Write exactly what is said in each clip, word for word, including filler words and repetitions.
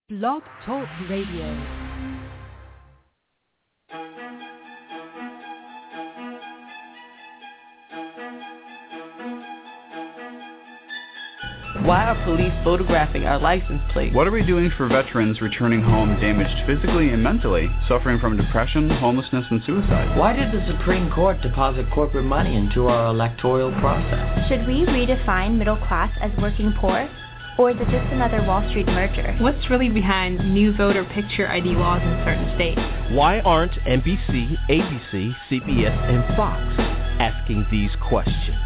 Blog Talk Radio. Why are police photographing our license plates? What are we doing for veterans returning home damaged physically and mentally, suffering from depression, homelessness, and suicide? Why did the Supreme Court deposit corporate money into our electoral process? Should we redefine middle class as working poor? Or is it just another Wall Street merger? What's really behind new voter picture I D laws in certain states? Why aren't N B C, A B C, C B S, and Fox asking these questions?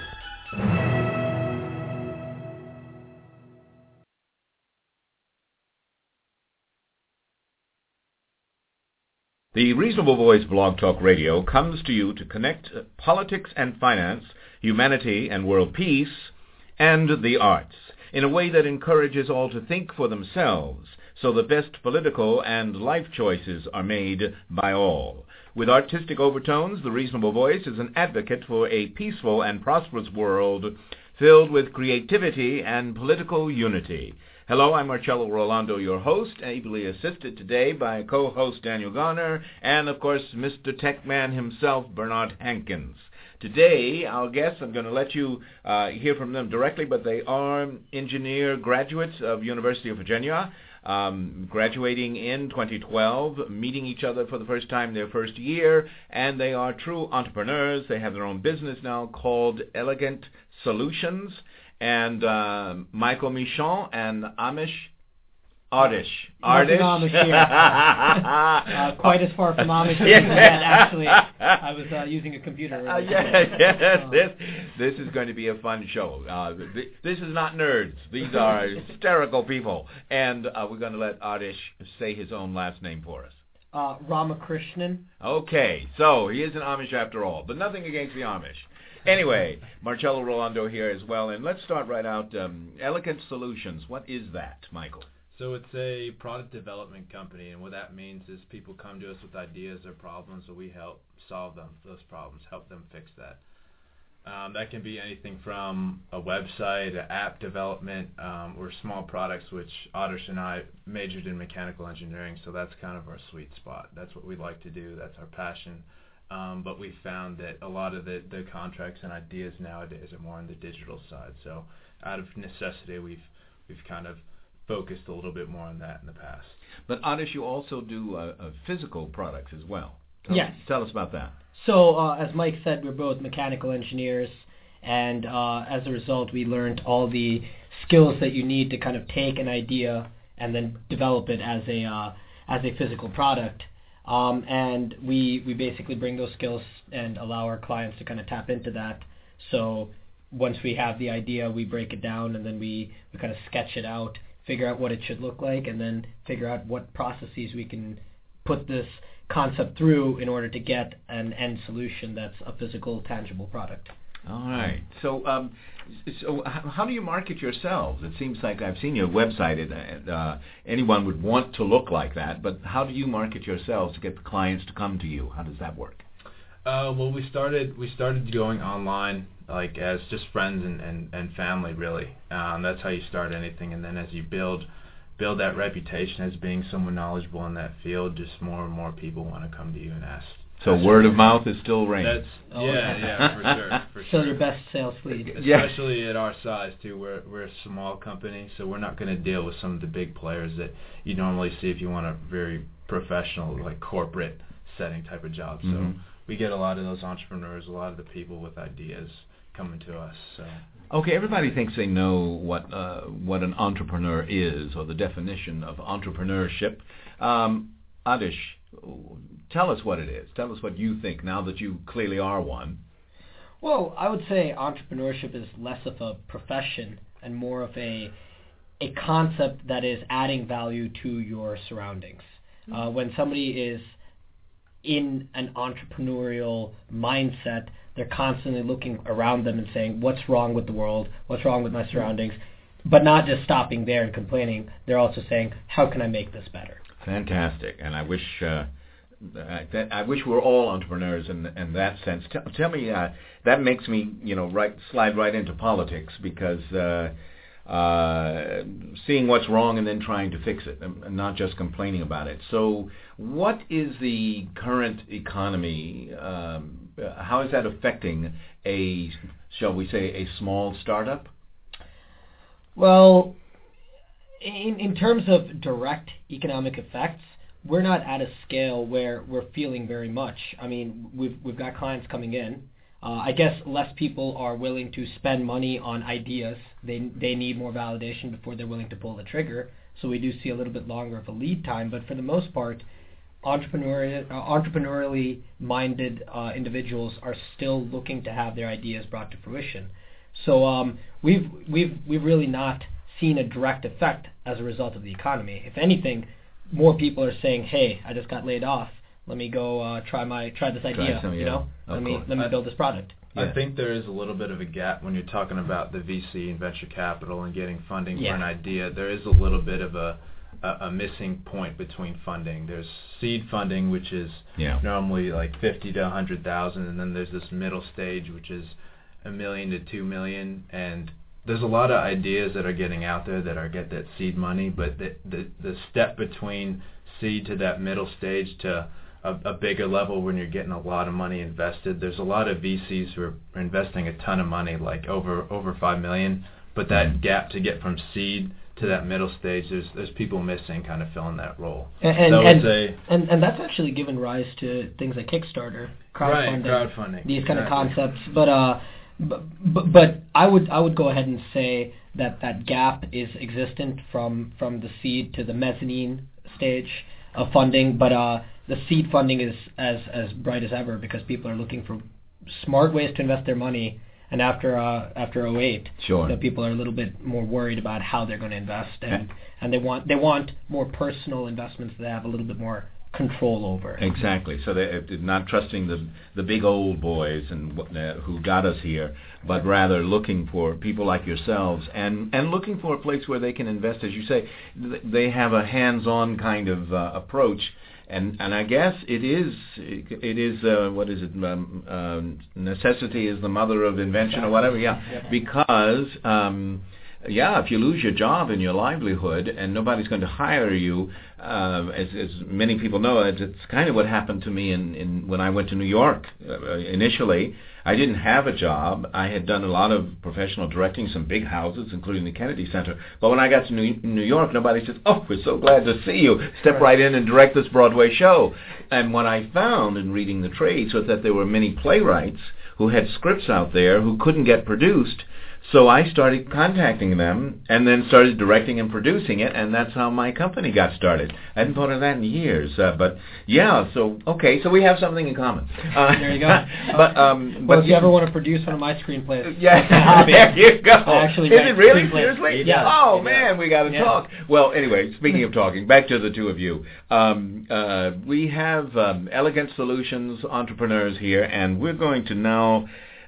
The Reasonable Voice Blog Talk Radio comes to you to connect politics and finance, humanity and world peace, and the arts in a way that encourages all to think for themselves, so the best political and life choices are made by all. With artistic overtones, the Reasonable Voice is an advocate for a peaceful and prosperous world filled with creativity and political unity. Hello, I'm Marcello Rolando, your host, ably assisted today by co-host Daniel Garner, and of course, Mister Techman himself, Bernard Hankins. Today, our guests, I'm going to let you uh, hear from them directly, but they are engineer graduates of University of Virginia, um, graduating in twenty twelve, meeting each other for the first time their first year, and they are true entrepreneurs. They have their own business now called Elegant Solutions, and uh, Michael Michon and Amish Ardish. Ardish. Amish here. uh, quite as far from Amish as yes. that, actually. I was uh, using a computer. Uh, yes, yes. Uh, this, this is going to be a fun show. Uh, th- this is not nerds. These are hysterical people. And uh, we're going to let Ardish say his own last name for us. Uh, Ramakrishnan. Okay, so he is an Amish after all, but nothing against the Amish. Anyway, Marcello Rolando here as well. And let's start right out. Um, Elegant Solutions. What is that, Michael? So it's a product development company, and what that means is people come to us with ideas or problems, so we help solve them, those problems, help them fix that. Um, that can be anything from a website, an app development, um, or small products, which Adarsh and I majored in mechanical engineering, so that's kind of our sweet spot. That's what we like to do. That's our passion. Um, but we found that a lot of the, the contracts and ideas nowadays are more on the digital side. So out of necessity, we've we've kind of focused a little bit more on that in the past. But Adish, you also do uh, uh, physical products as well. Tell yes. Us, tell us about that. So uh, as Mike said, we're both mechanical engineers, and uh, as a result, we learned all the skills that you need to kind of take an idea and then develop it as a uh, as a physical product. Um, and we we basically bring those skills and allow our clients to kind of tap into that. So once we have the idea, we break it down, and then we, we kind of sketch it out, figure out what it should look like, and then figure out what processes we can put this concept through in order to get an end solution that's a physical, tangible product. All right. So, um, so how do you market yourselves? It seems like I've seen your website, and uh, anyone would want to look like that. But how do you market yourselves to get the clients to come to you? How does that work? Uh, well, we started we started going online, like as just friends and, and, and family, really. Um, that's how you start anything, and then as you build build that reputation as being someone knowledgeable in that field, just more and more people want to come to you and ask. So word of mouth is still reigning. That's oh, yeah, yeah, for sure, for Still sure. your best sales lead. Especially at our size too. We're we're a small company, so we're not going to deal with some of the big players that you normally see if you want a very professional, like corporate setting type of job. So mm-hmm. we get a lot of those entrepreneurs, a lot of the people with ideas coming to us. So. Okay, everybody thinks they know what uh, what an entrepreneur is, or the definition of entrepreneurship. Um, Adish, tell us what it is. Tell us what you think now that you clearly are one. Well, I would say entrepreneurship is less of a profession and more of a a concept that is adding value to your surroundings. Uh, when somebody is in an entrepreneurial mindset, they're constantly looking around them and saying, what's wrong with the world? What's wrong with my surroundings? But not just stopping there and complaining. They're also saying, how can I make this better? Fantastic. And I wish uh, I, that, I wish we're all entrepreneurs in, in that sense. T- tell me, uh, that makes me, you know, right slide right into politics because uh, uh, seeing what's wrong and then trying to fix it, and not just complaining about it. So what is the current economy? Um, how is that affecting a, shall we say, a small startup? Well, in, in terms of direct economic effects, we're not at a scale where we're feeling very much. I mean, we've we've got clients coming in. Uh, I guess less people are willing to spend money on ideas. They they need more validation before they're willing to pull the trigger. So we do see a little bit longer of a lead time. But for the most part, entrepreneurial, uh, entrepreneurially minded uh, individuals are still looking to have their ideas brought to fruition. So um, we've we've we've really not seen a direct effect as a result of the economy. If anything, more people are saying, "Hey, I just got laid off. Let me go uh, try my try this idea. Try some, you yeah. know, Of let me course. let me I, build this product." I Yeah. think there is a little bit of a gap when you're talking about the V C and venture capital and getting funding Yeah. for an idea. There is a little bit of a a, a missing point between funding. There's seed funding, which is Yeah. normally like fifty to a hundred thousand, and then there's this middle stage, which is a million to two million, and there's a lot of ideas that are getting out there that are get that seed money, but the the, the step between seed to that middle stage to a, a bigger level when you're getting a lot of money invested, there's a lot of V Cs who are investing a ton of money, like over over five million, but that gap to get from seed to that middle stage, there's there's people missing, kind of filling that role. And and, So I would and, say, and and that's actually given rise to things like Kickstarter, crowdfunding, right, crowdfunding, these kind exactly. of concepts. But uh, but, but but I would I would go ahead and say that that gap is existent from from the seed to the mezzanine stage of funding. But uh, the seed funding is as as bright as ever because people are looking for smart ways to invest their money. And after uh, after oh eight, Sure. you know, people are a little bit more worried about how they're going to invest, and, and they want they want more personal investments that they have a little bit more control over. Exactly. So they're not trusting the the big old boys and uh, who got us here, but rather looking for people like yourselves and, and looking for a place where they can invest. As you say, they have a hands-on kind of uh, approach. And and I guess it is it is uh, what is it um, uh, necessity is the mother of invention or whatever, yeah, because um, yeah, if you lose your job and your livelihood and nobody's going to hire you, uh, as, as many people know, it's, it's kind of what happened to me in, in when I went to New York uh, initially. I didn't have a job. I had done a lot of professional directing, some big houses, including the Kennedy Center. But when I got to New, New York, nobody said, "Oh, we're so glad to see you. Step right in and direct this Broadway show." And what I found in reading the trades was that there were many playwrights who had scripts out there who couldn't get produced. So I started contacting them and then started directing and producing it, and that's how my company got started. I hadn't thought of that in years, uh, but yeah. So okay, so we have something in common. Uh, there you go. but um, well, but if you ever want to produce one of my screenplays, yeah, there you go. I actually Is it really screenplays. seriously? Yeah. Oh yeah. man, we got to yeah. talk. Well, anyway, speaking of talking, back to the two of you. Um, uh, we have um, Elegant Solutions entrepreneurs here, and we're going to now.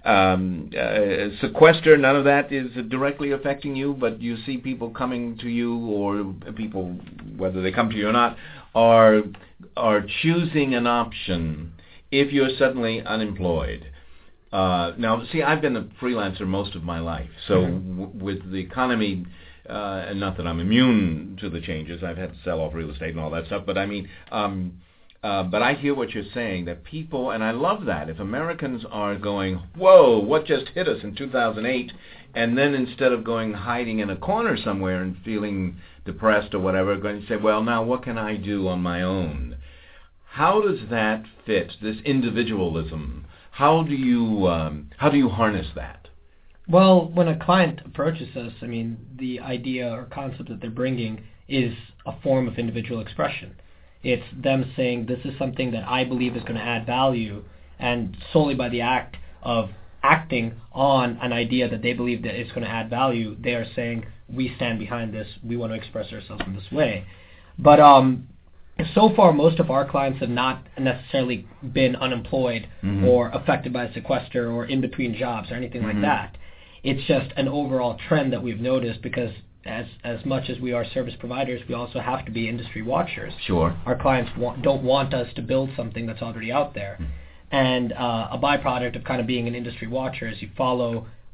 Um, uh, sequester, none of that is directly affecting you, but you see people coming to you, or people, whether they come to you or not, are are choosing an option if you're suddenly unemployed. Uh, now, see, I've been a freelancer most of my life, so mm-hmm. w- with the economy, uh, and not that I'm immune to the changes, I've had to sell off real estate and all that stuff, but I mean... Um, Uh, but I hear what you're saying, that people, and I love that, if Americans are going, whoa, what just hit us in two thousand eight, and then instead of going hiding in a corner somewhere and feeling depressed or whatever, going to say, well, now what can I do on my own? How does that fit, this individualism? How do you um, how do you harness that? Well, when a client approaches us, I mean, the idea or concept that they're bringing is a form of individual expression. It's them saying, this is something that I believe is going to add value, and solely by the act of acting on an idea that they believe that is going to add value, they are saying, we stand behind this, we want to express ourselves in this way. But um, so far, most of our clients have not necessarily been unemployed mm-hmm. or affected by a sequester or in between jobs or anything mm-hmm. like that. It's just an overall trend that we've noticed because As as much as we are service providers, we also have to be industry watchers. Sure. Our clients wa- don't want us to build something that's already out there. Mm. And uh, a byproduct of kind of being an industry watcher is you follow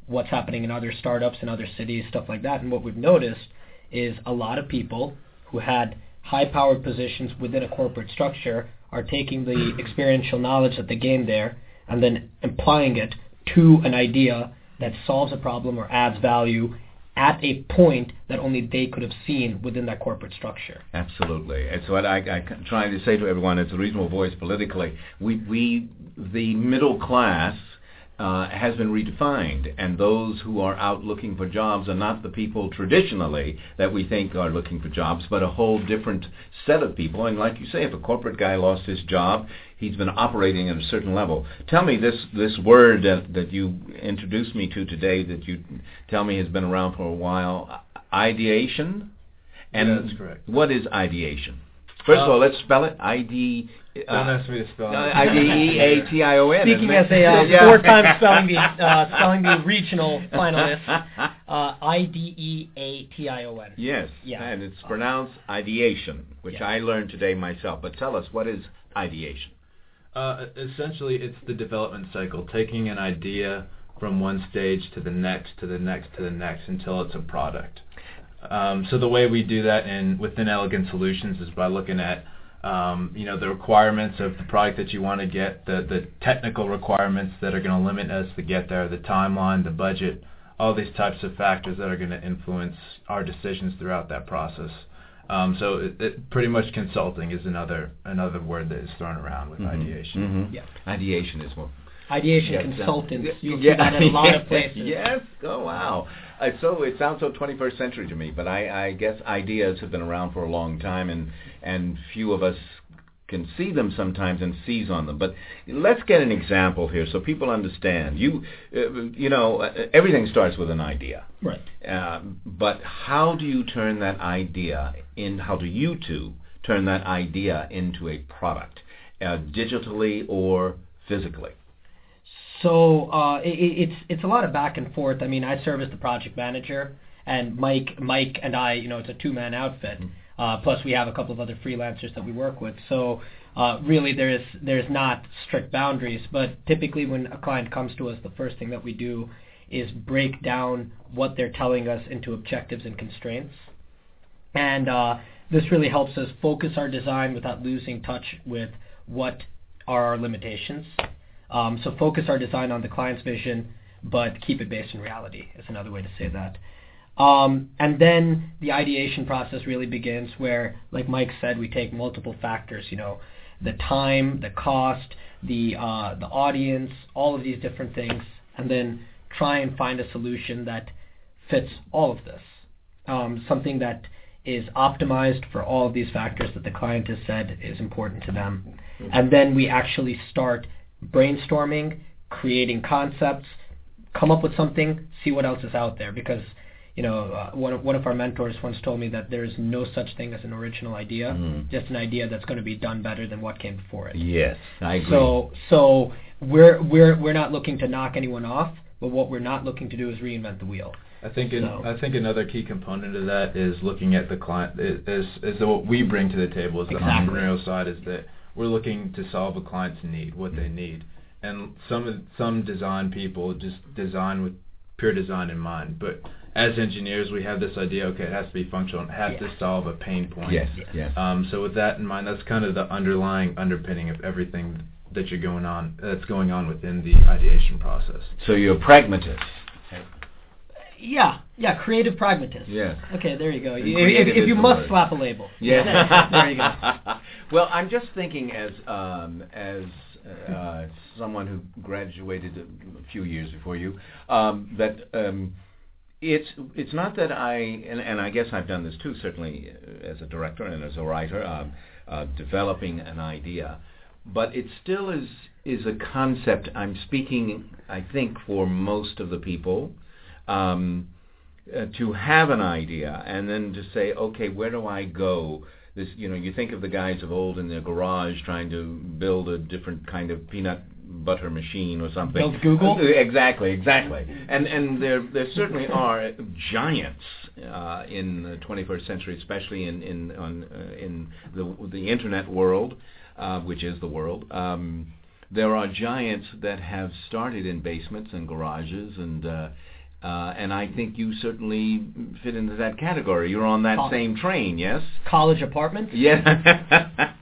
what's happening in other startups in other cities, stuff like that. And what we've noticed is a lot of people who had high-powered positions within a corporate structure are taking the experiential knowledge that they gained there and then applying it to an idea that solves a problem or adds value at a point that only they could have seen within that corporate structure. Absolutely. It's what I, I'm trying to say to everyone. It's a reasonable voice politically. We, we the middle class uh, has been redefined, and those who are out looking for jobs are not the people traditionally that we think are looking for jobs, but a whole different set of people. And like you say, if a corporate guy lost his job, he's been operating at a certain level. Tell me this this word that, that you introduced me to today, that you tell me has been around for a while, ideation? And yeah, that's correct. What is ideation? First uh, of all, let's spell it. I D Uh, Don't ask me to spell it. I D E A T I O N. Speaking as a uh, yeah. four-time spelling bee, uh, spelling bee regional finalist, uh, I D E A T I O N. Yes, yeah. and it's pronounced ideation, which yeah. I learned today myself. But tell us, what is ideation? Uh, essentially, it's the development cycle, taking an idea from one stage to the next, to the next, to the next, until it's a product. Um, so the way we do that in within Elegant Solutions is by looking at um, you know, the requirements of the product that you want to get, the, the technical requirements that are going to limit us to get there, the timeline, the budget, all these types of factors that are going to influence our decisions throughout that process. Um, so it, it pretty much consulting is another another word that is thrown around with mm-hmm. ideation. Mm-hmm. Yeah. Ideation is more. Ideation yes, consultants. Uh, You'll yeah, see that in a lot of places. Yes. Oh, wow. Uh, so it sounds so twenty-first century to me, but I, I guess ideas have been around for a long time, and and few of us can see them sometimes and seize on them. But let's get an example here so people understand. You, uh, you know, uh, everything starts with an idea. Right. Uh, but how do you turn that idea in? How do you two turn that idea into a product, uh, digitally or physically? So uh, it, it's it's a lot of back and forth. I mean, I serve as the project manager, and Mike Mike and I, you know, it's a two-man outfit. Mm-hmm. Uh, plus, we have a couple of other freelancers that we work with. So uh, really, there's there's not strict boundaries. But typically, when a client comes to us, the first thing that we do is break down what they're telling us into objectives and constraints. And uh, this really helps us focus our design without losing touch with what are our limitations. Um, so focus our design on the client's vision, but keep it based in reality is another way to say that. Um, and then the ideation process really begins where, like Mike said, we take multiple factors, you know, the time, the cost, the uh, the audience, all of these different things, and then try and find a solution that fits all of this. Um, something that is optimized for all of these factors that the client has said is important to them. And then we actually start brainstorming, creating concepts, come up with something, see what else is out there. Because, you know, uh, one of, one of our mentors once told me that there is no such thing as an original idea, mm. just an idea that's going to be done better than what came before it. Yes, I agree. So, so we're we're we're not looking to knock anyone off, but what we're not looking to do is reinvent the wheel. I think in, so. I think another key component of that is looking at the client. Is is what we bring to the table as the exactly. entrepreneurial side is that we're looking to solve a client's need, what they need. And some some design people just design with pure design in mind. But as engineers, we have this idea, okay, it has to be functional. It has yes. to solve a pain point. Yes, yes. Um, so with that in mind, that's kind of the underlying underpinning of everything that you're going on, that's going on within the ideation process. So you're a pragmatist. Yeah, yeah, creative pragmatist. Yes. Okay, there you go. If, if you must word. slap a label. Yeah. There you go. Well, I'm just thinking as um, as uh, someone who graduated a few years before you, um, that um, it's it's not that I, and, and I guess I've done this too, certainly as a director and as a writer, um, uh, developing an idea, but it still is is a concept. I'm speaking, I think, for most of the people. Um, uh, to have an idea and then to say, okay, where do I go? This, you know, you think of the guys of old in their garage trying to build a different kind of peanut butter machine or something. Build Google? Exactly, exactly. And and there there certainly are giants uh, in the twenty-first century, especially in in on uh, in the the internet world, uh, which is the world. Um, there are giants that have started in basements and garages and. Uh, Uh, and I think you certainly fit into that category. You're on that College. same train, yes? College apartment? Yeah.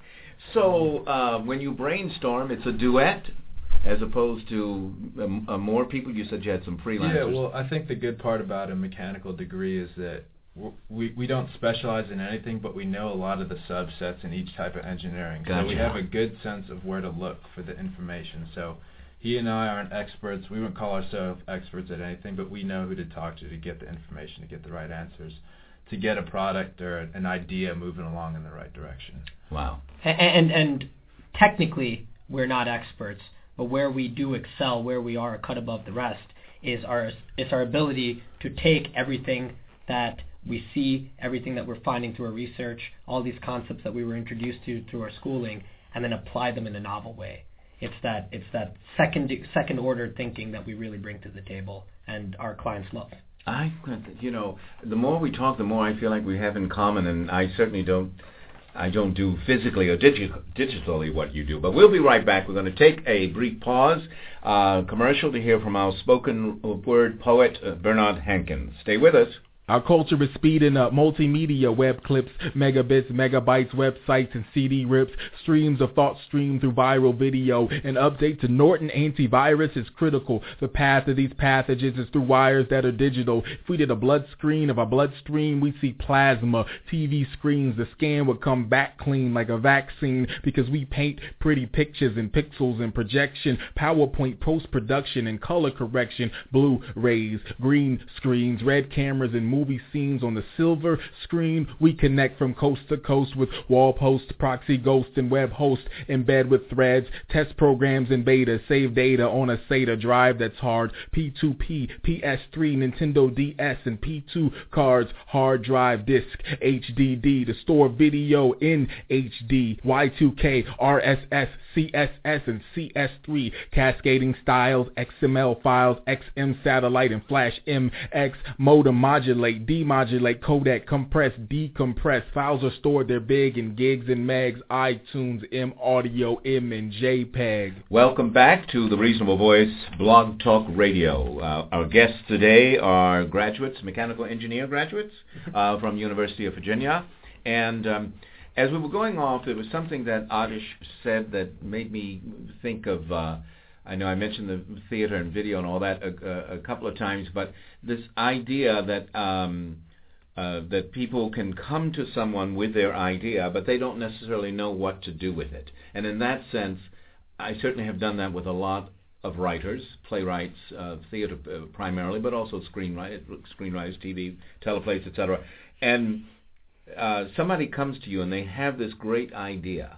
So uh, when you brainstorm, it's a duet as opposed to um, uh, more people. You said you had some freelancers. Yeah, well, I think the good part about a mechanical degree is that we we don't specialize in anything, but we know a lot of the subsets in each type of engineering. Gotcha. So we have a good sense of where to look for the information. So he and I aren't experts. We wouldn't call ourselves experts at anything, but we know who to talk to to get the information, to get the right answers, to get a product or an idea moving along in the right direction. Wow. And, and, and technically, we're not experts, but where we do excel, where we are a cut above the rest, is our is our ability to take everything that we see, everything that we're finding through our research, all these concepts that we were introduced to through our schooling, and then apply them in a novel way. It's that it's that second second order thinking that we really bring to the table, and our clients love. I, you know, the more we talk, the more I feel like we have in common, and I certainly don't. I don't do physically or digi- digitally what you do. But we'll be right back. We're going to take a brief pause, uh, commercial to hear from our spoken word poet, uh, Bernard Hankins. Stay with us. Our culture is speeding up. Multimedia, web clips, megabits, megabytes, websites, and C D rips. Streams of thought stream through viral video. An update to Norton antivirus is critical. The path of these pathogens is through wires that are digital. If we did a blood screen of our bloodstream, we'd see plasma, T V screens. The scan would come back clean like a vaccine because we paint pretty pictures in pixels and projection, PowerPoint post-production and color correction, Blu-rays, green screens, red cameras, and movie scenes on the silver screen. We connect from coast to coast with wall posts, proxy ghost, and web host. Embed with threads, test programs in beta, save data on a SATA drive that's hard. P two P, P S three, Nintendo D S, and P two cards, hard drive disk, H D D to store video in H D, Y two K, R S S, C S S, and C S three, cascading styles, X M L files, X M satellite, and Flash M X, modem modulate, demodulate, codec, compress, decompress. Files are stored, they're big in gigs and megs, iTunes, M Audio, M and JPEG. Welcome back to The Reasonable Voice Blog Talk Radio. Uh, our guests today are graduates, mechanical engineer graduates uh, from University of Virginia. And um, as we were going off, there was something that Adish said that made me think of... Uh, I know I mentioned the theater and video and all that a, a, a couple of times, but this idea that um, uh, that people can come to someone with their idea, but they don't necessarily know what to do with it. And in that sense, I certainly have done that with a lot of writers, playwrights, uh, theater uh, primarily, but also screenwriters, screenwriters, T V, teleplays, et cetera. And uh, somebody comes to you and they have this great idea.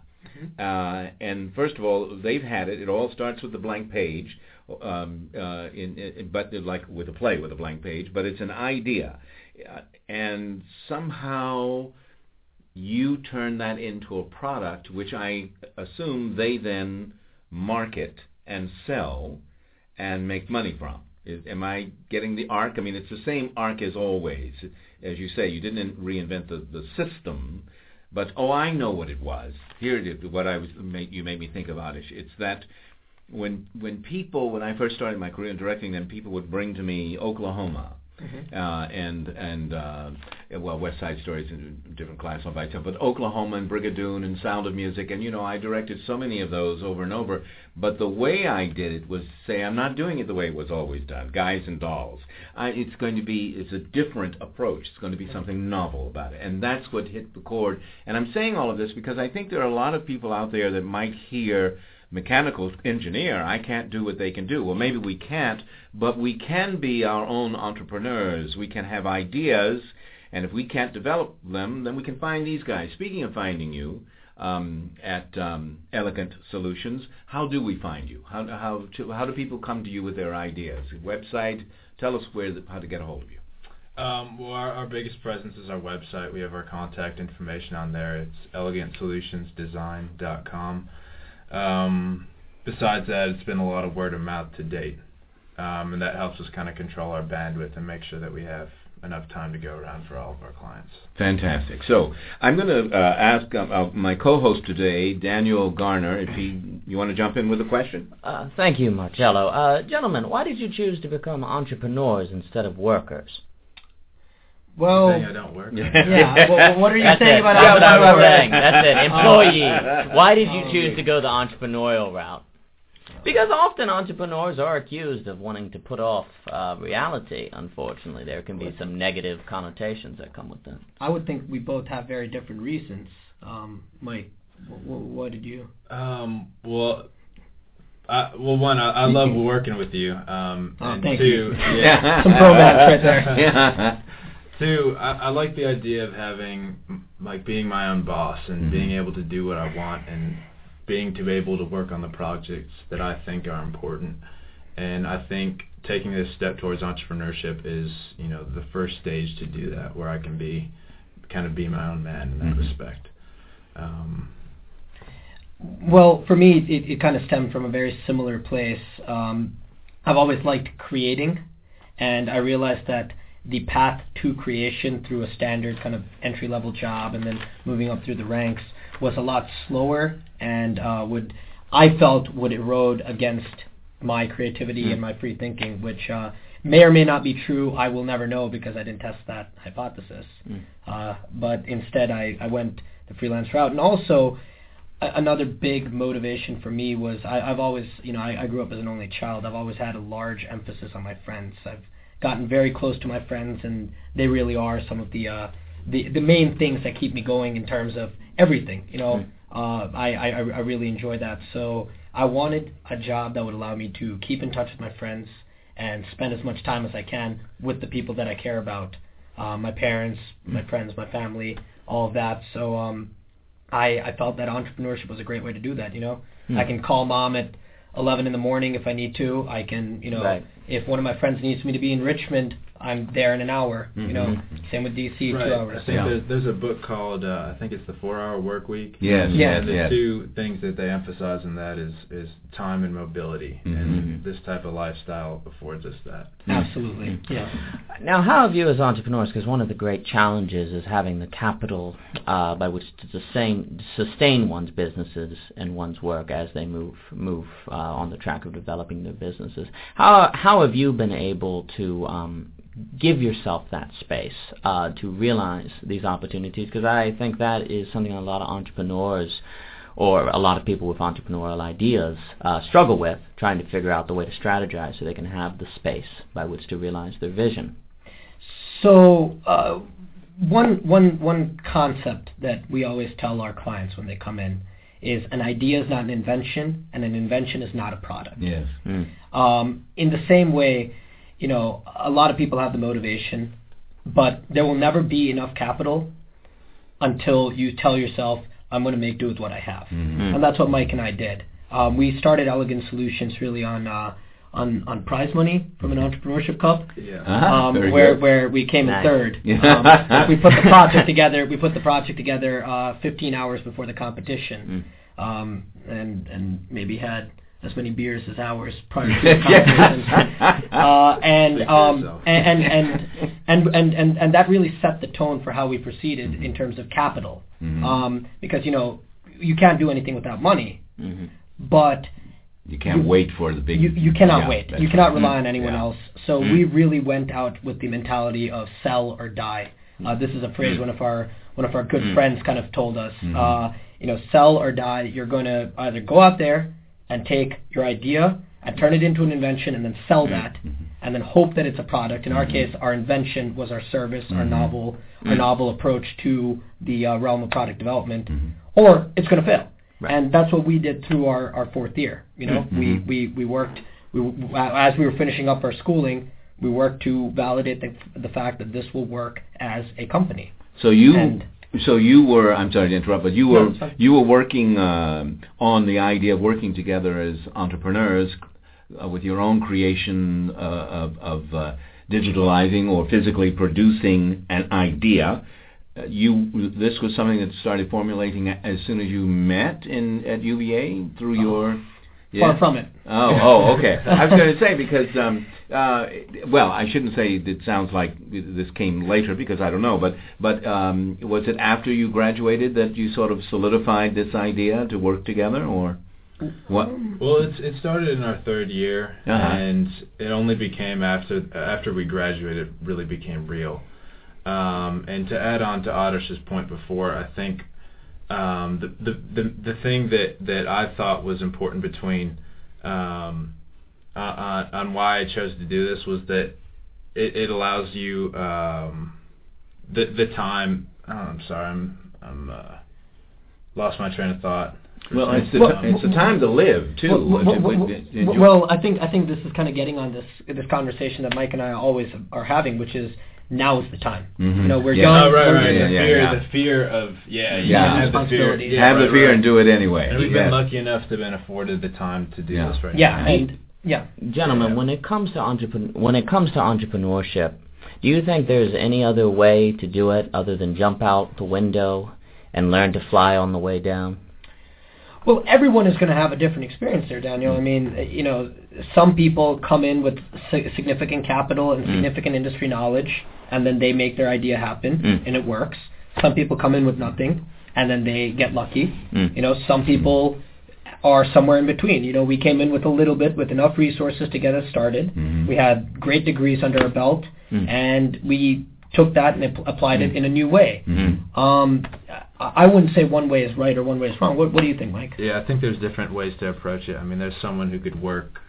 Uh, and first of all, they've had it. It all starts with a blank page, um, uh, in, in, but like with a play with a blank page. But it's an idea, uh, and somehow you turn that into a product, which I assume they then market and sell and make money from. Is, am I getting the arc? I mean, it's the same arc as always. As you say, you didn't reinvent the, the system. But, oh, I know what it was. Here it is, what I was, made, you made me think about it. It's that when when people, when I first started my career in directing, then people would bring to me Oklahoma, mm-hmm. uh, and, and uh, well, West Side Stories in different class on by itself, but Oklahoma and Brigadoon and Sound of Music, and, you know, I directed so many of those over and over. But the way I did it was say, I'm not doing it the way it was always done, Guys and Dolls. I, it's going to be, it's a different approach. It's going to be something novel about it. And that's what hit the chord. And I'm saying all of this because I think there are a lot of people out there that might hear mechanical engineer, I can't do what they can do. Well, maybe we can't, but we can be our own entrepreneurs. We can have ideas, and if we can't develop them, then we can find these guys. Speaking of finding you, Um, at um, Elegant Solutions, how do we find you? How how to, how do people come to you with their ideas? Website? Tell us where the, how to get a hold of you. Um, well, our, our biggest presence is our website. We have our contact information on there. It's elegant solutions design dot com. Um, besides that, it's been a lot of word of mouth to date, um, and that helps us kind of control our bandwidth and make sure that we have enough time to go around for all of our clients. Fantastic. So I'm going to uh, ask uh, uh, my co-host today, Daniel Garner, if he you want to jump in with a question? Uh, thank you, Marcello. Uh, gentlemen, why did you choose to become entrepreneurs instead of workers? Well, saying I don't work. Yeah. Well, what are you That's saying it. about That's what I was entrepreneurs? saying. That's it. Employees. Why did you choose to go the entrepreneurial route? Because often entrepreneurs are accused of wanting to put off uh, reality. Unfortunately, there can be some negative connotations that come with that. I would think we both have very different reasons. Um, Mike, w- w- what did you? Um, well, I, well, one, I, I love working with you. Um, oh, and thank two, you. Yeah. Some romance right there. Yeah. Two, I, I like the idea of having, like, being my own boss and mm-hmm. being able to do what I want and being to be able to work on the projects that I think are important. And I think taking this step towards entrepreneurship is, you know, the first stage to do that, where I can be, kind of be my own man in that mm-hmm. respect. Um, well, for me, it, it kind of stemmed from a very similar place. Um, I've always liked creating, and I realized that the path to creation through a standard kind of entry-level job and then moving up through the ranks was a lot slower and uh, would, I felt, would erode against my creativity mm. and my free thinking, which uh, may or may not be true. I will never know because I didn't test that hypothesis. Mm. Uh, but instead, I, I went the freelance route. And also, a- another big motivation for me was I, I've always, you know, I, I grew up as an only child. I've always had a large emphasis on my friends. I've gotten very close to my friends, and they really are some of the uh, the, the main things that keep me going in terms of everything. You know, mm. uh, I, I I really enjoy that. So I wanted a job that would allow me to keep in touch with my friends and spend as much time as I can with the people that I care about, uh, my parents, my friends, my family, all of that. So um, I I felt that entrepreneurship was a great way to do that. You know, mm. I can call mom at eleven in the morning if I need to. I can, you know, right. if one of my friends needs me to be in Richmond, I'm there in an hour. Mm-hmm. You know, same with D C, right. two hours. I think yeah. there's, there's a book called uh, I think it's the Four Hour Work Week. Yes, yeah. And the yes. two things that they emphasize in that is is time and mobility, mm-hmm. and this type of lifestyle affords us that. Absolutely. Mm-hmm. Yeah. Now, how have you as entrepreneurs? Because one of the great challenges is having the capital uh, by which to sustain sustain one's businesses and one's work as they move move uh, on the track of developing their businesses. How how have you been able to um, give yourself that space uh, to realize these opportunities? Because I think that is something a lot of entrepreneurs or a lot of people with entrepreneurial ideas uh, struggle with, trying to figure out the way to strategize so they can have the space by which to realize their vision. So uh, one, one, one concept that we always tell our clients when they come in is an idea is not an invention, and an invention is not a product. Yes. Mm. Um, in the same way, you know, a lot of people have the motivation, but there will never be enough capital until you tell yourself, I'm going to make do with what I have. Mm-hmm. And that's what Mike and I did. Um, we started Elegant Solutions really on uh, on on prize money from an entrepreneurship cup, yeah. uh-huh. um, Very where good. where we came nice. in third. Um, we put the project together. We put the project together uh, fifteen hours before the competition, mm. um, and and maybe had as many beers as hours prior to the competition. uh, and, um, and, and, and, and, and, and, and that really set the tone for how we proceeded mm-hmm. in terms of capital. Mm-hmm. Um, because, you know, you can't do anything without money, mm-hmm. but you can't you, wait for the big... You, you cannot yeah, wait. You cannot rely mm-hmm. on anyone yeah. else. So mm-hmm. we really went out with the mentality of sell or die. Uh, this is a phrase mm-hmm. one of our one of our good mm-hmm. friends kind of told us. Mm-hmm. Uh, you know, sell or die. You're going to either go out there and take your idea and turn it into an invention and then sell that mm-hmm. and then hope that it's a product. In mm-hmm. our case, our invention was our service, mm-hmm. our novel, mm-hmm. our novel approach to the uh, realm of product development, mm-hmm. or it's going to fail. Right. And that's what we did through our, our fourth year. You know, mm-hmm. we, we, we worked, we, as we were finishing up our schooling, we worked to validate the, the fact that this will work as a company. So you... And, So you were, I'm sorry to interrupt, but you were no, you were working uh, on the idea of working together as entrepreneurs uh, with your own creation uh, of, of uh, digitalizing or physically producing an idea. Uh, you this was something that started formulating as soon as you met in at U V A through oh. your... Yeah. Far from it. Oh, oh, okay. I was going to say because, um, uh, well, I shouldn't say it sounds like this came later because I don't know, but but um, was it after you graduated that you sort of solidified this idea to work together, or? What? Well, it's it started in our third year, uh-huh. and it only became after after we graduated, it really became real. Um, and to add on to Adarsh's point before, I think um, the, the the the thing that, that I thought was important between um, uh, on why I chose to do this was that it, it allows you um, the the time. Oh, I'm sorry, I'm I'm uh, lost my train of thought. Well, it's the well, t- it's the time to live too. Well, well, well, well, well, I think I think this is kind of getting on this this conversation that Mike and I always are having, which is now is the time. Mm-hmm. You know, we're yeah. young. Oh, right, we're right. Yeah, the yeah, fear, yeah. the fear of yeah, you yeah. have the fear, yeah, have right, the fear right. and do it anyway. And we've yeah. been lucky enough to have been afforded the time to do yeah. this right yeah, now. And yeah, gentlemen, yeah. when it comes to entrepren- when it comes to entrepreneurship, do you think there's any other way to do it other than jump out the window and learn to fly on the way down? Well, everyone is going to have a different experience there, Daniel. I mean, you know, some people come in with significant capital and significant mm. industry knowledge, and then they make their idea happen, mm. and it works. Some people come in with nothing, and then they get lucky. Mm. You know, some people are somewhere in between. You know, we came in with a little bit, with enough resources to get us started. Mm-hmm. We had great degrees under our belt, mm. and we took that and ap- applied mm. it in a new way. Mm-hmm. Um, I wouldn't say one way is right or one way is wrong. What, what do you think, Mike? Yeah, I think there's different ways to approach it. I mean, there's someone who could work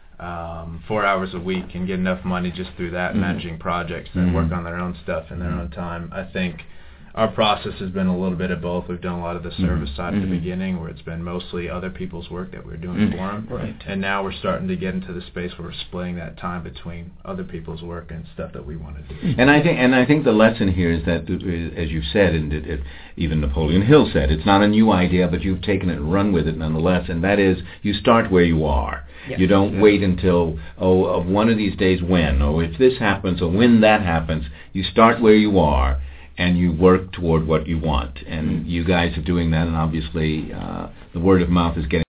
um, four hours a week and get enough money just through that, mm-hmm. managing projects, and mm-hmm. work on their own stuff in their mm-hmm. own time. I think our process has been a little bit of both. We've done a lot of the service mm-hmm. side at mm-hmm. the beginning, where it's been mostly other people's work that we're doing mm-hmm. for them. Right. And now we're starting to get into the space where we're splitting that time between other people's work and stuff that we want to do. And I think, and I think the lesson here is that, as you've said, and it, it, even Napoleon Hill said, it's not a new idea, but you've taken it and run with it nonetheless. And that is, you start where you are. Yes. You don't yes. wait until, oh, of one of these days when, or if this happens, or when that happens. You start where you are, and you work toward what you want. And you guys are doing that, and obviously uh, the word of mouth is getting